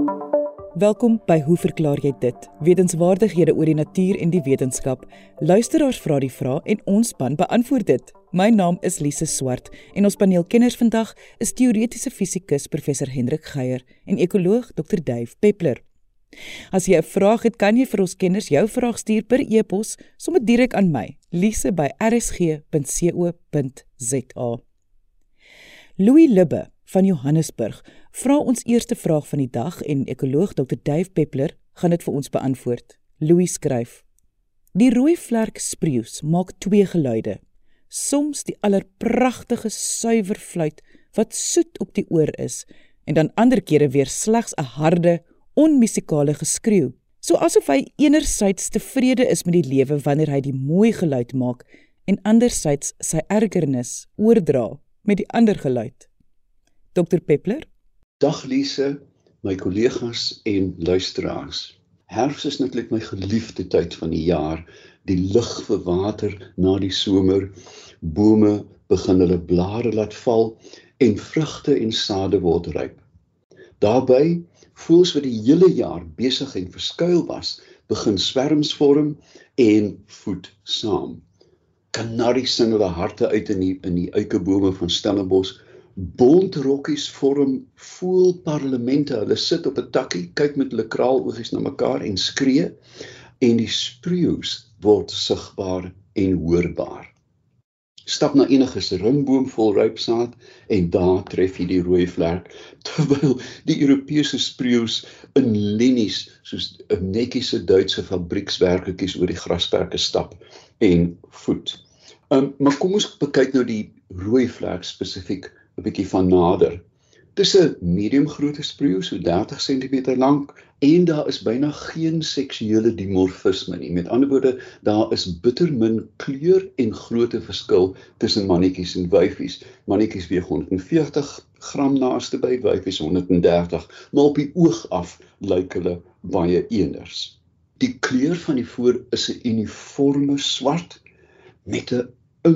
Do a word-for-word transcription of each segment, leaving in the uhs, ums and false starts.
Welkom by Hoe verklaar jy dit? Wetenskapwaardighede oor die natuur en die wetenskap. Luisteraars vra die vrae en ons span beantwoord dit. My naam is Lise Swart en ons paneelkenners vandag is teoretiese fisikus professor Hendrik Geier en ekoloog dokter Dave Peppler. As jy 'n vraag het, kan jy vir ons kenners jou vraag stuur per e-pos, sommer direk aan my, lise by r s g punt co punt z a. Louis Lubbe van Johannesburg vra ons eerste vraag van die dag en ekoloog dokter Dave Peppler gaan dit vir ons beantwoord. Louis skryf: Die rooi vlerk spreeus maak twee geluide. Soms die allerpragtige suiwer fluit wat soet op die oor is en dan ander kere weer slegs 'n harde, onmusikale geskreeu. So asof hy enerzijds tevrede is met die lewe wanneer hy die mooi geluid maak en anderzijds sy ergernis oordra met die ander geluid. dokter Peppler? Dag Lise, my kollegas en luisteraars. Herfs is natuurlik my geliefde tyd van die jaar. Die lig verwater na die somer, bome begin hulle blare laat val en vrugte en sade word ryp. Daarby, voëls wat die hele jaar besig en verskuil was, begin swerms vorm en voed saam. Kanaries sing hulle harte uit in die, in die eikebome van Stellenbosch. Bontrokkies vorm voëlparlemente. Hulle sit op 'n takkie, kyk met hulle kraaloogies na mekaar en skree, en die spreeus word sigbaar en hoorbaar. Stap na enige ringboom vol rypsaad en daar tref jy die rooi vlerk, terwyl die Europese spreeus in linies soos 'n netjiese Duitse fabriekswerkertjies oor die grasperke stap en voed. Um, maar kom ons bekyk nou die rooi vlerk spesifiek 'n bietjie van nader. Dis 'n medium grootte spreeus, so dertig sentimeter lank, en daar is byna geen seksuele dimorfisme nie. Met ander woorde, daar is bitter min kleur en grootte verskil tussen mannetjies en wyfies. Mannetjies weeg honderd en veertig gram naaste by, wyfies honderd en dertig, maar op die oog af lyk hulle baie eeners. Die kleur van die voor is 'n uniforme swart met 'n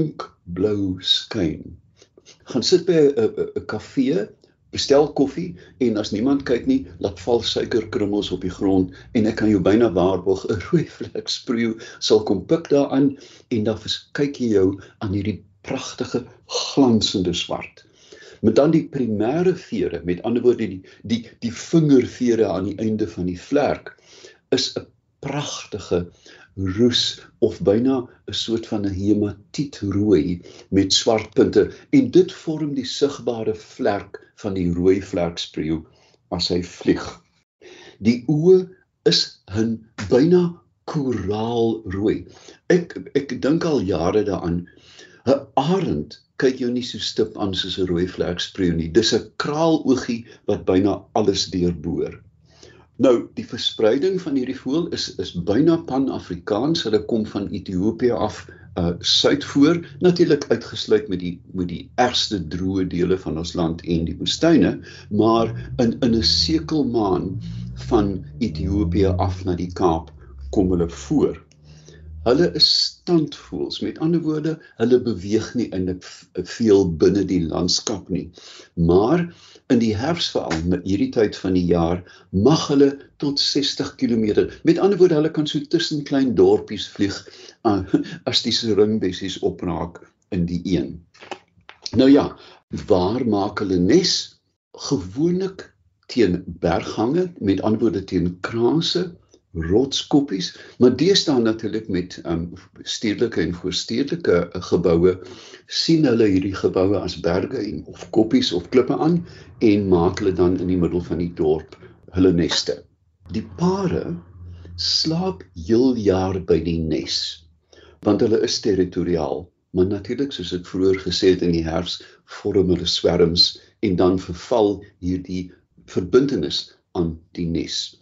inkblou skyn. Gaan sit by 'n kafee, bestel koffie, en as niemand kyk nie, laat val suikerkrummels op die grond, en ek kan jou byna waarborg, 'n rooi vlek spreeu sal kom pik daaraan, en dan kyk jy jou aan hierdie pragtige, glansende swart. Met dan die primêre vere, met ander woorde die, die, die vingervere aan die einde van die vlerk, is 'n pragtige roes of byna 'n soort van 'n hematietrooi met swart punte, en dit vorm die sigbare vlerk van die rooi vlerkspreeu as hy vlieg. Die oë is 'n byna koraalrooi. Ek ek dink al jare daaraan. 'n Arend kyk jou nie so stip aan soos 'n rooi vlerkspreeu nie. Dis 'n kraaloogie wat byna alles deurboor. Nou, die verspreiding van hierdie voël is, is byna pan-Afrikaans. Hulle kom van Ethiopië af, uh, suidvoor, natuurlik uitgesluit met die, met die ergste droë dele van ons land en die woestyne, maar in, in 'n sekelmaan van Ethiopië af na die Kaap kom hulle voor. Hulle is standvoëls, met ander woorde, hulle beweeg nie eintlik veel binne die landskap nie, maar in die herfs veral, met hierdie tyd van die jaar, mag hulle tot sestig kilometer, met ander woorde, hulle kan so tussen klein dorpies vlieg, uh, as die seringbessies opraak in die een. Nou ja, waar maak hulle nes? Gewoonlik teen berghange, met ander woorde teen kraanse, rotskoppies, maar deesdae natuurlik met um, stedelike en voorstedelike geboue, sien hulle hierdie geboue as berge en, of koppies of klippe aan, en maak hulle dan in die middel van die dorp hulle neste. Die pare slaap heel jaar by die nes, want hulle is territoriaal, maar natuurlik, soos ek vroeër gesê het, in die herfs vorm hulle swerms, en dan verval hierdie verbintenis aan die nes.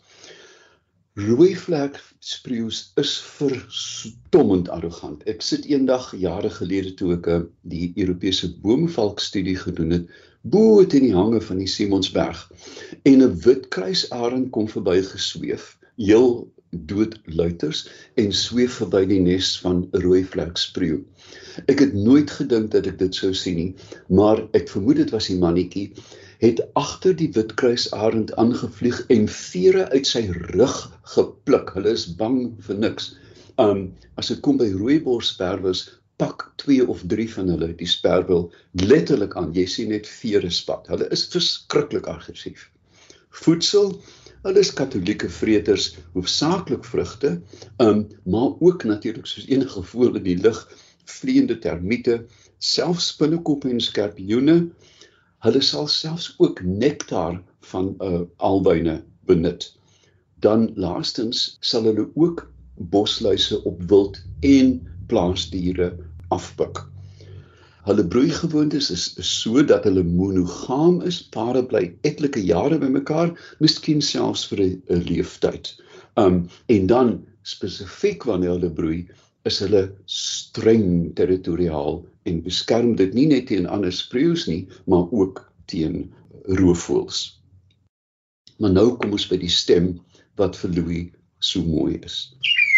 Rooi vlek spreeus is verstommend arrogant. Ek sit eendag jare gelede toe ek die Europese boomvalkstudie gedoen het, bo teen die hange van die Simonsberg, en 'n wit kruisarend kom verby gesweef, heel doodluiters, en sweef verby die nes van 'n rooi vlek spreeu. Ek het nooit gedink dat ek dit sou sien nie, maar ek vermoed dit was die mannetjie, het agter die witkruisarend aangevlieg en vere uit sy rug gepluk. Hulle is bang vir niks. Um, as dit kom by rooiborssperwers, pak twee of drie van hulle die sperwel letterlik aan. Jy sien net vere spat. Hulle is verskriklik aggressief. Voedsel, hulle is katholieke vreters, hoofsaaklik vrugte, um, maar ook natuurlik soos enige voël in die lug, vliegende termiete, selfs binnekoppe en skorpioene. Hulle sal selfs ook nektar van uh, alwyne benut. Dan laastens sal hulle ook bosluise op wild en plaasdiere afpik. Hulle broeigewoontes is, is so dat hulle monogaam is, pare bly etlike jare by mekaar, miskien selfs vir 'n leeftyd. Um, en dan spesifiek wanneer hulle broei, is hulle streng territoriaal en beskerm dit nie net teen ander spreeus nie, maar ook teen roofvoëls. Maar nou kom ons by die stem wat vir Louis so mooi is.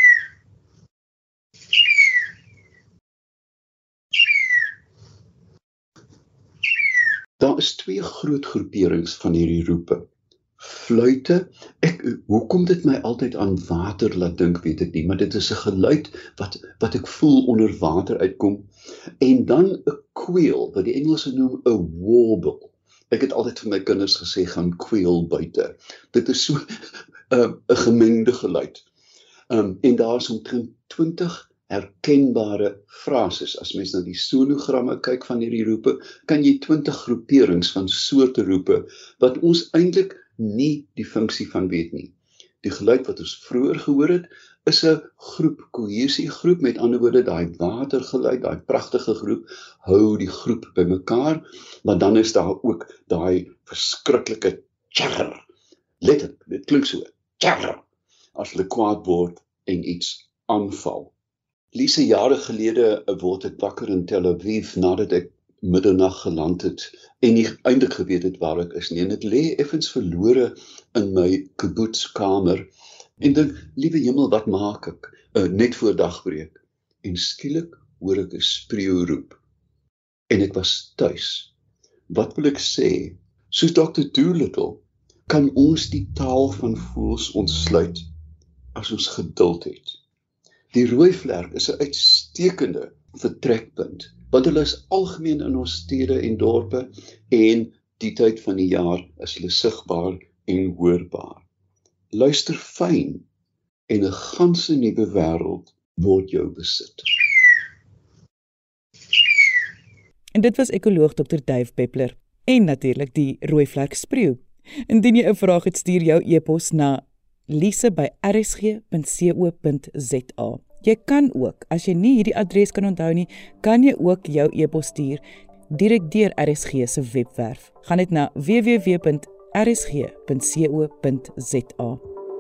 Daar is twee groot groeperings van hierdie roepe. Fluite, ek, hoekom dit my altyd aan water laat dink, weet ek nie, maar dit is 'n geluid wat, wat ek voel onder water uitkom. En dan 'n kweel, wat die Engelse noem 'n warble. Ek het altyd vir my kinders gesê, gaan kweel buite. Dit is so 'n uh, gemengde geluid. Um, en daar is omtrent twintig herkenbare frases. As mens na die sonogramme kyk van hierdie roepe, kan jy twintig groeperings van soorte roepe, wat ons eintlik nie die funksie van weet nie. Die geluid wat ons vroeër gehoor het, is 'n groep, kohesiegroep, met ander woorde, daai watergeluid, daai pragtige groep, hou die groep by mekaar, maar dan is daar ook daai verskriklike tjurr. Letterlik, dit klink so, tjurr, as hulle kwaad word en iets aanval. Lise, jare gelede word ek wakker in Tel Aviv, nadat ek middernag geland het, en nie eintlik geweet het waar ek is nie, en ek lê effens verlore in my kibbutzkamer, en dink, liewe hemel, wat maak ek, uh, net voor dagbreek, en skielik hoor ek 'n spreeu roep, en ek was tuis. Wat wil ek sê? Soos dokter Doolittle, kan ons die taal van voëls ontsluit, as ons geduld het. Die rooivlerk is 'n uitstekende vertrekpunt, want hulle is algemeen in ons stede en dorpe, en die tyd van die jaar is hulle sigbaar en hoorbaar. Luister fyn, en 'n ganse nuwe wêreld word jou besit. En dit was ekoloog dokter Dave Peppler, en natuurlik die rooivlerk spreeu. Indien jy 'n vraag het, stuur jou e-pos na lise by r s g punt co punt z a. Jy kan ook, as jy nie hierdie adres kan onthou nie, kan jy ook jou e-pos stuur direk deur R S G se webwerf. Gaan net na w w w punt r s g punt co punt z a.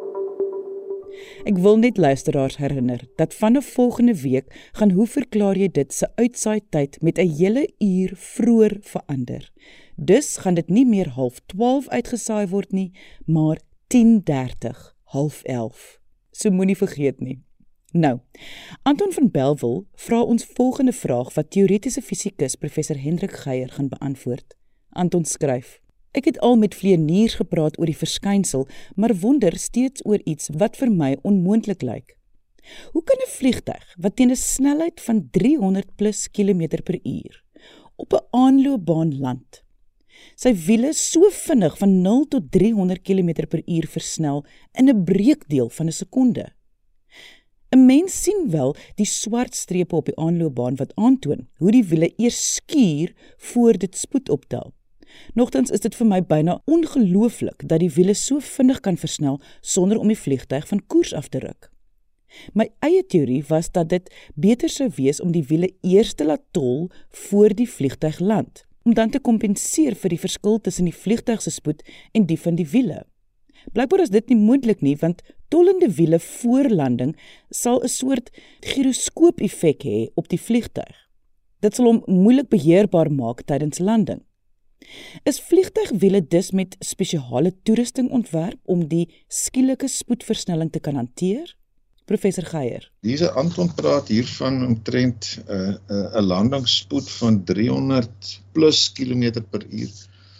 Ek wil net luisteraars herinner dat vanaf volgende week gaan Hoe verklaar jy dit se uitsaai tyd met 'n hele uur vroeër verander. Dus gaan dit nie meer half twaalf uitgesaai word nie, maar tien dertig, half elf. So moenie vergeet nie. Nou, Anton van Belwel vra ons volgende vraag wat teoretiese fisikus professor Hendrik Geier gaan beantwoord. Anton skryf: Ek het al met vleeniers gepraat oor die verskynsel, maar wonder steeds oor iets wat vir my onmoontlik lyk. Hoe kan 'n vliegtuig wat teen 'n snelheid van driehonderd plus kilometer per uur op 'n aanloopbaan land, sy wiele so vinnig van nul tot driehonderd kilometer per uur versnel in 'n breekdeel van 'n sekonde? 'n Mens sien wel die swart strepe op die aanloopbaan wat aantoon hoe die wiele eers skuur voor dit spoed optel. Nogtans is dit vir my byna ongelooflik dat die wiele so vinnig kan versnel sonder om die vliegtuig van koers af te ruk. My eie teorie was dat dit beter sou wees om die wiele eers te laat tol voor die vliegtuig land, om dan te kompenseer vir die verskil tussen die vliegtuig se spoed en die van die wiele. Blykbaar is dit nie moontlik nie, want tollende wiele voor landing sal 'n soort gyroskoop-effek hê op die vliegtuig. Dit sal hom moeilik beheerbaar maak tydens landing. Is vliegtuigwiele dus met spesiale toerusting ontwerp om die skielike spoedversnelling te kan hanteer? Professor Geier. Diese Anton praat hiervan omtrent 'n uh, uh, landingspoed van driehonderd plus kilometer per uur.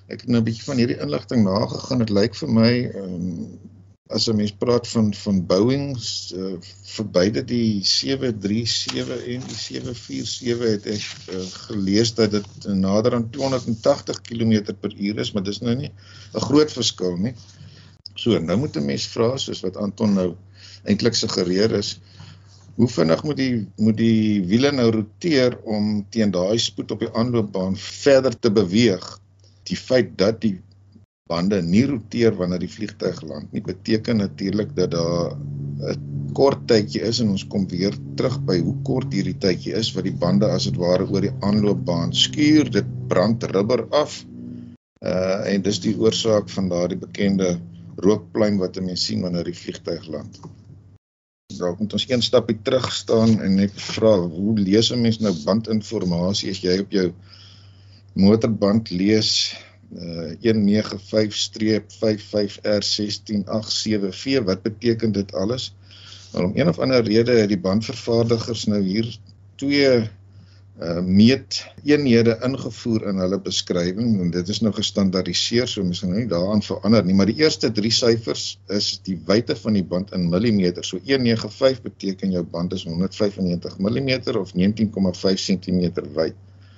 Ek het nou 'n bietjie van hierdie inligting nagegaan. Dit lyk vir my, um, as 'n mens praat van, van Boeing, uh, vir beide die sewe drie sewe en die sewe vier sewe het ek uh, gelees dat dit nader aan tweehonderdtagtig kilometer per uur is, maar dis nou nie 'n groot verskil nie. So, nou moet 'n mens vra, soos wat Anton nou eintlik suggereer is, hoe vinnig moet die, moet die wiele nou roteer om teen daai spoed op die aanloopbaan verder te beweeg? Die feit dat die bande nie roteer wanneer die vliegtuig land nie, beteken natuurlik dat daar 'n kort tydjie is, en ons kom weer terug by hoe kort hierdie tydjie is, wat die bande as het ware oor die aanloopbaan skuur, dit brand rubber af, uh, en dis die oorsaak van daardie bekende rookpluim wat 'n mens sien wanneer die vliegtuig land. Dalk moet ons een stapie terug staan en net vra, hoe lees 'n mens nou bandinformasie as jy op jou motorband lees uh, een nege vyf vyf vyf R sestien agt sewe V, wat beteken dit alles? Maar om een of ander rede het die bandvervaardigers nou hier twee uh, meeteenhede ingevoer in hulle beskrywing, en dit is nou gestandaardiseer, so mens gaan nou nie daaraan verander nie, maar die eerste drie syfers is die wyte van die band in millimeter, so een nege vyf beteken jou band is honderd vyfennegentig millimeter of negentien komma vyf sentimeter wyd.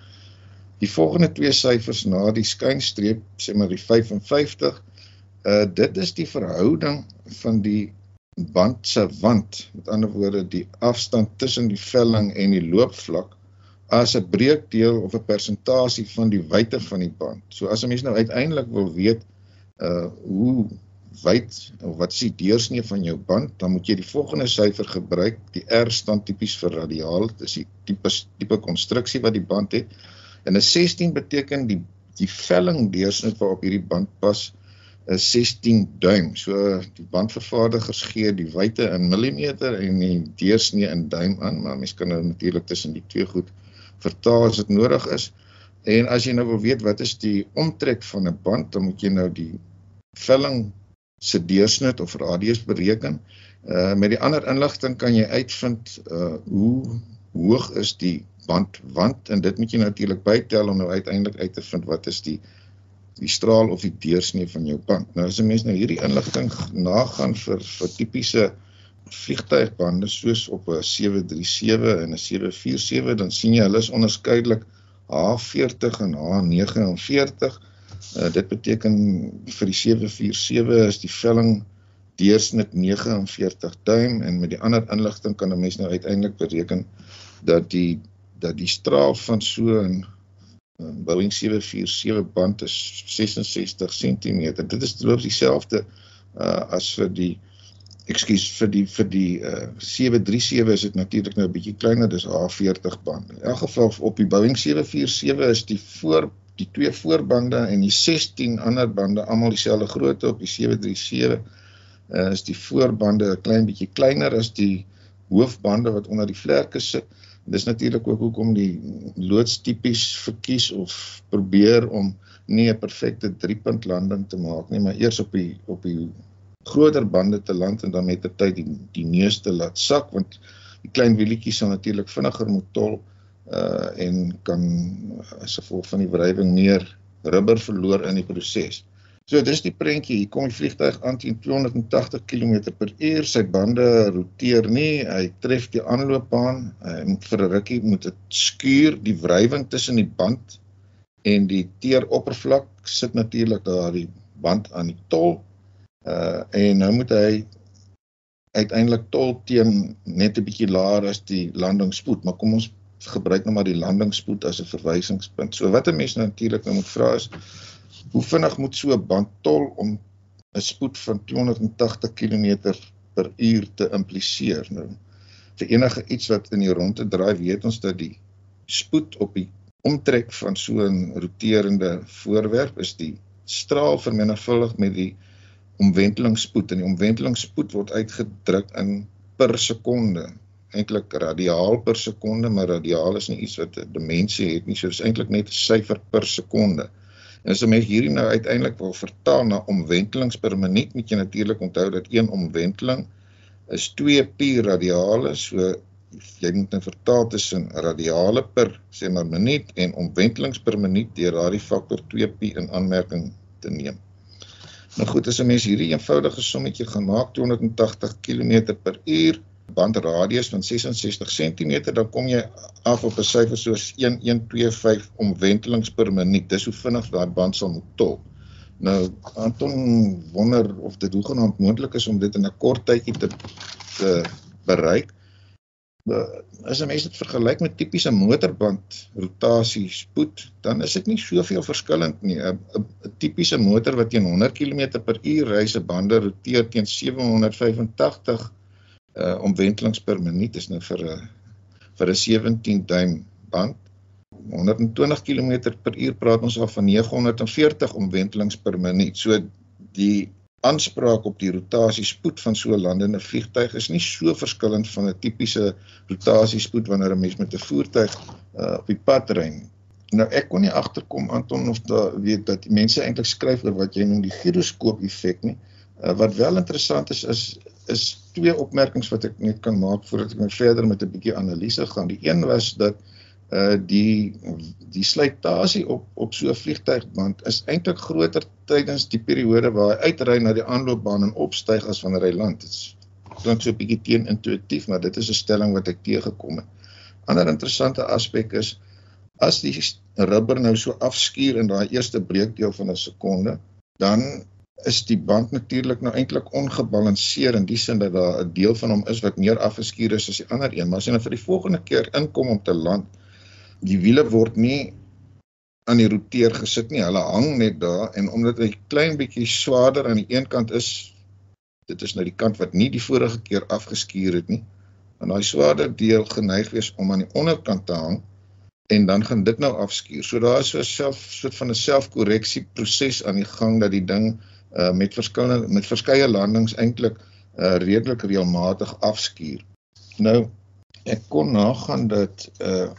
Die volgende twee syfers na die skynstreep, sê maar die vyfenvyftig, uh, dit is die verhouding van die band se wand, met ander woorde die afstand tussen die velling en die loopvlak, as 'n breekdeel of 'n persentasie van die wyte van die band. So as 'n mens nou uiteindelik wil weet, uh, hoe wyd, of wat is die deursnee van jou band, dan moet jy die volgende syfer gebruik, die R staan tipies vir radiaal, dis die tipe, tipe konstruksie wat die band het, en 'n sestien beteken die, die velling deursnit waarop hierdie band pas, is sestien duim. So die bandvervaardigers gee die wyte in millimeter en die deursnee in duim aan, maar mens kan nou natuurlik tussen die twee goed vertaal as dit nodig is. En as jy nou wil weet wat is die omtrek van 'n band, dan moet jy nou die velling se deursnit of radius bereken. Uh, met die ander inligting kan jy uitvind uh, hoe hoog is die bandwand, en dit moet jy natuurlik bytel om nou uiteindelik uit te vind wat is die die straal of die deursnee van jou band. Nou as 'n mens nou hierdie inligting nagaan vir, vir typiese vliegtuigbande, soos op 'n sewe drie sewe en 'n sewe vier sewe, dan sien jy hulle is onderskeidelik H veertig en H negenenveertig. Uh, dit beteken vir die sewe vier sewe is die velling deursnit negenenveertig duim, en met die ander inligting kan 'n mens nou uiteindelik bereken dat die, dat die straal van so 'n Boeing sewe vier sewe band is sesensestig sentimeter. Dit is loop dieselfde uh, as vir die, ekskuus, vir die, vir die uh, sewe drie sewe is dit natuurlik nou 'n bietjie kleiner, dis H veertig band. In elk geval op die Boeing sewe vier sewe is die voor, die twee voorbande en die sestien ander bande almal dieselfde grootte. Op die sewe drie sewe uh, is die voorbande 'n klein bietjie kleiner as die hoofbande wat onder die vlerke sit. Dis natuurlik ook hoekom die loods tipies verkies of probeer om nie 'n perfekte driepunt landing te maak nie, maar eers op die, op die groter bande te land en dan met die tyd die, die neus te laat sak, want die klein wielietjies sal natuurlik vinniger moet tol uh, en kan as gevolg van die wrywing meer rubber verloor in die proses. So dis die prentjie, hier kom die vliegtuig aan teen tweehonderdtagtig kilometer per uur, sy bande roteer nie, hy tref die aanloopbaan, hy moet vir 'n rukkie moet dit skuur, die wrywing tussen die band en die teeroppervlak sit natuurlik daar die band aan die tol, uh, en nou moet hy uiteindelik tol teen net 'n bietjie laer as die landingsspoed, maar kom ons gebruik nou maar die landingsspoed as 'n verwysingspunt. So wat 'n mens natuurlik nou moet vra is, hoe vinnig moet so 'n band tol om 'n spoed van tweehonderdtagtig kilometer per uur te impliseer? Nou, vir enige iets wat in die rondte draai, weet ons dat die spoed op die omtrek van so 'n roterende voorwerp is die straal vermenigvuldig met die omwentelingsspoed, en die omwentelingsspoed word uitgedruk in per sekonde, eintlik radiaal per sekonde, maar radiaal is nie iets wat 'n dimensie het nie, so is eintlik net 'n syfer per sekonde. En as 'n mens hierdie nou uiteindelik wil vertaal na omwentelings per minuut, moet jy natuurlik onthou dat een omwenteling is twee pi radiale, so jy moet nou vertaal tussen radiale per sê maar minuut en omwentelings per minuut deur daardie faktor twee pi in aanmerking te neem. Nou goed, as 'n mens hierdie eenvoudige sommetjie gaan maak, tweehonderd en tagtig kilometer per uur, bandradius van ses en sestig sentimeter, dan kom jy af op 'n syfer soos een komma een twee vyf omwentelings per minuut. Dis hoe vinnig daai band sal moet tol. Nou, Anton wonder of dit hoegenaamd moontlik is om dit in 'n kort tydjie te, te bereik. As 'n mens dit vergelyk met tipiese motorband rotasie spoed, dan is dit nie soveel verskillend nie. 'n tipiese motor wat teen honderd kilometer per uur ry, se bande roteer teen sewe honderd vyfentagtig uh, omwentelings per minuut, is nou vir 'n vir 'n sewentien duim band. honderd en twintig kilometer per uur praat ons al van nege honderd en veertig omwentelings per minuut. So die aanspraak op die rotasiespoed van so 'n landende vliegtuig is nie so verskillend van 'n tipiese rotasiespoed wanneer 'n mens met 'n voertuig uh, op die pad ry nie. Nou ek kon nie agterkom, Anton, of da, weet dat die mense eintlik skryf oor wat jy noem die gyroskoop effek nie. Uh, wat wel interessant is, is is twee opmerkings wat ek net kan maak voordat ek nou verder met 'n bietjie analise gaan. Die een was dat Uh, die, die slytasie op, op so 'n vliegtuigband is eintlik groter tydens die periode waar hy uitry na die aanloopbaan en opstyg as wanneer hy land. Dit klink so 'n bietjie teen-intuïtief, maar dit is 'n stelling wat ek teëgekom het. Ander interessante aspek is, as die rubber nou so afskuur in daai eerste breekdeel van 'n sekonde, dan is die band natuurlik nou eintlik ongebalanseer in die sin dat daar 'n deel van hom is wat meer afgeskuur is as die ander een. Maar as jy nou vir die volgende keer inkom om te land, die wiele word nie aan die roteer gesit nie, hulle hang net daar, en omdat hy klein bietjie swaarder aan die een kant is, dit is nou die kant wat nie die vorige keer afgeskuur het nie, en daai swaarder deel geneig wees om aan die onderkant te hang, en dan gaan dit nou afskuur. So daar is so 'n self, soort van 'n selfkorreksie proses aan die gang, dat die ding uh, met verskillende, met verskeie landings eintlik uh, redelik reëlmatig afskuur. Nou, ek kon nagaan dat uh,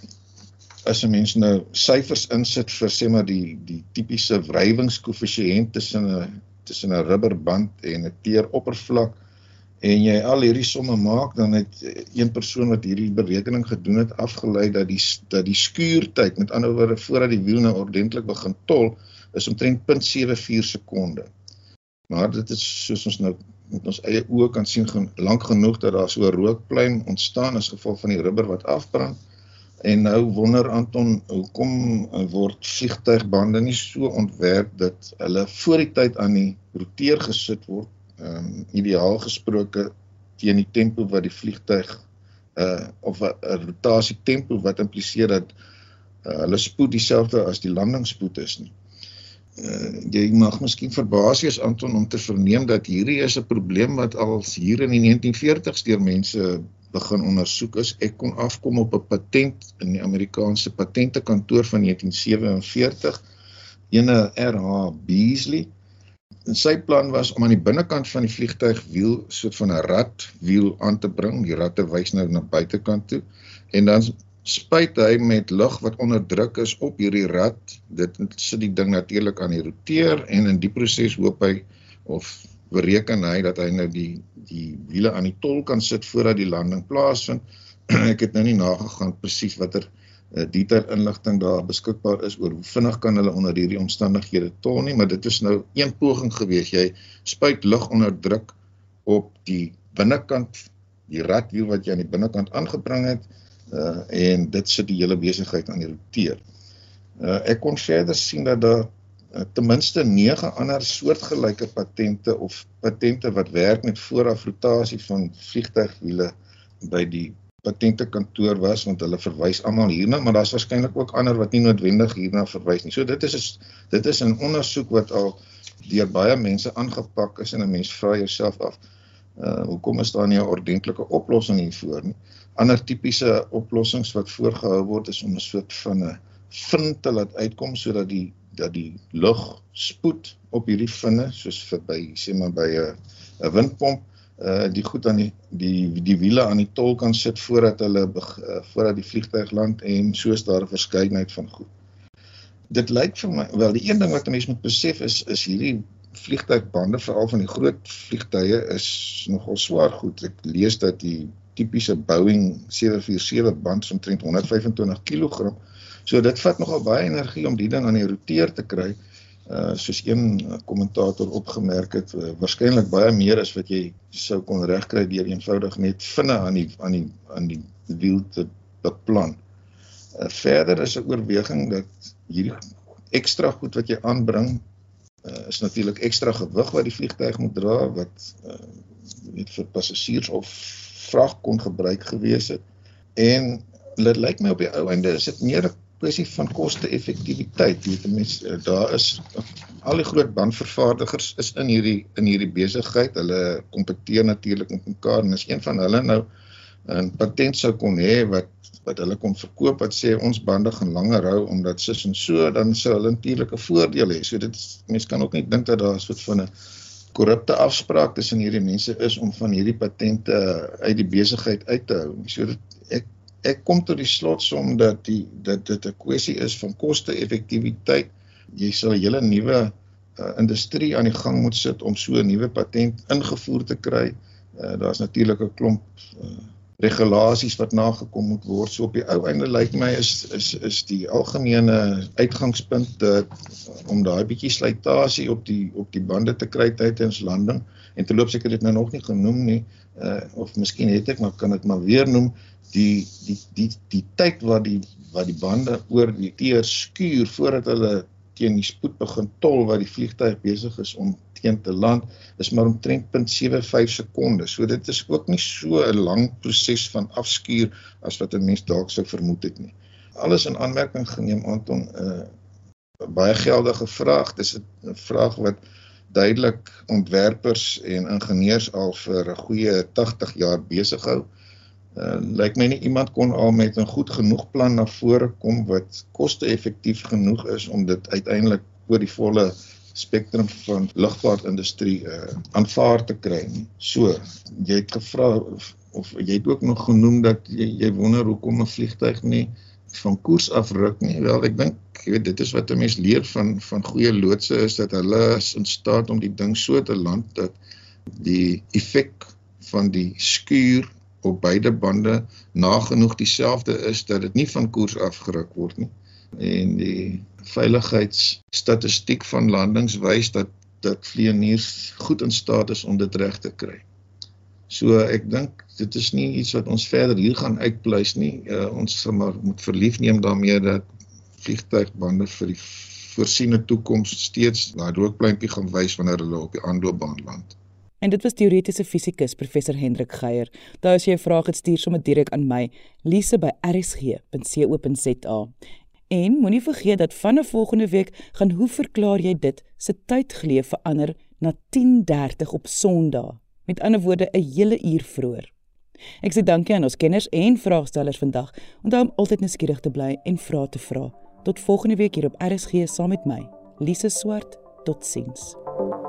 as 'n mens nou syfers insit vir sê maar die die tipiese wrywingskoëffisiënt tussen 'n tussen 'n rubberband en 'n teeroppervlak, en jy al hierdie somme maak, dan het een persoon wat hierdie berekening gedoen het afgelei dat die dat die skuurtyd, met ander woorde voordat die wiel nou ordentlik begin tol, is omtrent nul punt sewe vier sekonde. Maar dit is soos ons nou met ons eie oë kan sien, lank genoeg dat daar so 'n rookpluim ontstaan as gevolg van die rubber wat afbrand. En nou wonder Anton, hoekom word vliegtuigbande nie so ontwerp dat hulle voor die tyd aan die roteer gesit word, um, ideaal gesproke teen die tempo wat die vliegtuig, uh, of 'n rotasietempo wat impliseer dat uh, hulle spoed dieselfde as die landingsspoed is nie. Uh, jy mag miskien verbaas wees, Anton, om te verneem dat hierdie is 'n probleem wat al hier in die negentien veertigs deur mense begin ondersoek is. Ek kon afkom op 'n patent in die Amerikaanse patentekantoor van negentien sewenveertig, ene R H Beasley. En sy plan was om aan die binnekant van die vliegtuigwiel soort van 'n ratwiel aan te bring. Die ratte wys nou na buitekant toe, en dan spuit hy met lug wat onder druk is op hierdie rat. Dit sit die ding natuurlik aan die roteer, en in die proses hoop hy, of bereken hy, dat hy nou die, die wiele aan die tol kan sit voordat die landing plaasvind. Ek het nou nie nagegaan presies watter uh, detail inligting daar beskikbaar is oor hoe vinnig kan hulle onder hierdie omstandighede tol nie, maar dit is nou een poging gewees. Jy spuit lug onder druk op die binnekant, die ratwiel wat jy aan die binnekant aangebring het, uh, en dit sit die hele besigheid aan die roteer. Uh, ek kon verder sien dat daar Uh, ten minste nege ander soortgelyke patente of patente wat werk met vooraf rotasie van vliegtuigwiele by die patentekantoor was, want hulle verwys almal hierna, maar daar's waarskynlik ook ander wat nie noodwendig hierna verwys nie. So dit is dit is 'n ondersoek wat al deur baie mense aangepak is, en 'n mens vra jouself af, uh, hoekom is daar nie 'n ordentlike oplossing hiervoor nie? Ander tipiese oplossings wat voorgehou word is om 'n soort van 'n fin te laat uitkom, sodat die dat die lugspoed op hierdie vinne, soos vir by, sê maar by 'n 'n windpomp, uh, die goed aan die, die, die wiele aan die tol kan sit voordat hulle, uh, voordat die vliegtuig land, en so is daar 'n verskeidenheid van goed. Dit lyk vir my, wel, die een ding wat 'n mens moet besef is, is hierdie vliegtuigbande, veral van die groot vliegtuie, is nogal swaar goed. Ek lees dat die tipiese Boeing sewe vier sewe band van omtrent honderd vyf en twintig kilogram. So dit vat nogal baie energie om die ding aan die roteer te kry. Uh, soos een kommentator opgemerk het, uh, waarskynlik baie meer as wat jy sou kon regkry deur eenvoudig net vinne aan die, aan die, aan die wiel te beplan. Uh, verder is 'n oorweging dat hierdie ekstra goed wat jy aanbring, uh, is natuurlik ekstra gewig wat die vliegtuig moet dra, wat uh, net vir passasiers of vrag kon gebruik gewees het. En dit lyk my op die ou einde is dit meer 'n kwessie van koste-effektiwiteit. Daar is al die groot bandvervaardigers is in hierdie in hierdie besigheid. Hulle kompeteer natuurlik met mekaar en as een van hulle nou 'n patent sou kon hê wat wat hulle kon verkoop wat sê ons bande gaan langer hou omdat sis en so, dan sou hulle natuurlik 'n voordeel hê. So dit mense kan ook nie dink dat daar 'n soort van 'n korrupte afspraak tussen hierdie mense is om van hierdie patente uit die besigheid uit te hou. So dit, ek Ek kom tot die slotsom dat die, dat dit 'n kwessie is van koste-effektiwiteit. Jy sal 'n hele nuwe uh, industrie aan die gang moet sit om so 'n nuwe patent ingevoer te kry. Uh, Daar's natuurlik 'n klomp uh, regulasies wat nagekom moet word. So op die ou einde lyk my is is is die algemene uitgangspunt dat uh, om daai bietjie slytasie op die op die bande te kry tydens landing. En terloops ek het dit nou nog nie genoem nie, uh, of miskien het ek, maar kan dit maar weer noem. Die, die, die, die tyd wat die, wat die bande oor die teer skuur voordat hulle teen die spoed begin tol wat die vliegtuig besig is om teen te land, is maar omtrent nul punt sewe vyf sekondes. So dit is ook nie so 'n lang proses van afskuur as wat 'n mens dalk sou vermoed het nie. Alles in aanmerking geneem, Anton, 'n uh, baie geldige vraag. Dis 'n vraag wat duidelik ontwerpers en ingenieurs al vir 'n goeie tagtig jaar besig hou. Uh, lyk my nie iemand kon al met 'n goed genoeg plan na vore kom wat koste-effektief genoeg is om dit uiteindelik oor die volle spektrum van lugvaartindustrie uh, aanvaar te kry nie. So, jy het gevra of, of jy het ook nog genoem dat jy, jy wonder hoekom 'n vliegtuig nie van koers afruk nie. Wel, ek dink, jy weet, dit is wat 'n mens leer van van goeie loodse is dat hulle is in staat om die ding so te land dat die effek van die skuur op beide bande nagenoeg dieselfde is dat dit nie van koers afgeruk word nie. En die veiligheidsstatistiek van landings wys dat dat vlieëniers goed in staat is om dit reg te kry. So ek dink dit is nie iets wat ons verder hier gaan uitpleis nie. Uh, ons gaan maar moet verlief neem daarmee dat vliegtuigbande vir die voorsiene toekoms steeds na rookpluimpie gaan wys wanneer hulle op die aanloopbaan land. En dit was teoretiese fisikus professor Hendrik Geier. Daar as jy 'n vraag het, stuur sommer direk aan my, Lise by r s g punt co punt z a. En moenie vergeet dat vanaf volgende week gaan Hoe verklaar jy dit se tydgeleef verander na tien dertig op Sondag. Met ander woorde 'n hele uur vroeër. Ek sê dankie aan ons kenners en vraagstellers vandag. Onthou om altyd nuuskierig te bly en vrae te vra. Tot volgende week hier op R S G saam met my, Lise Swart. Totsiens.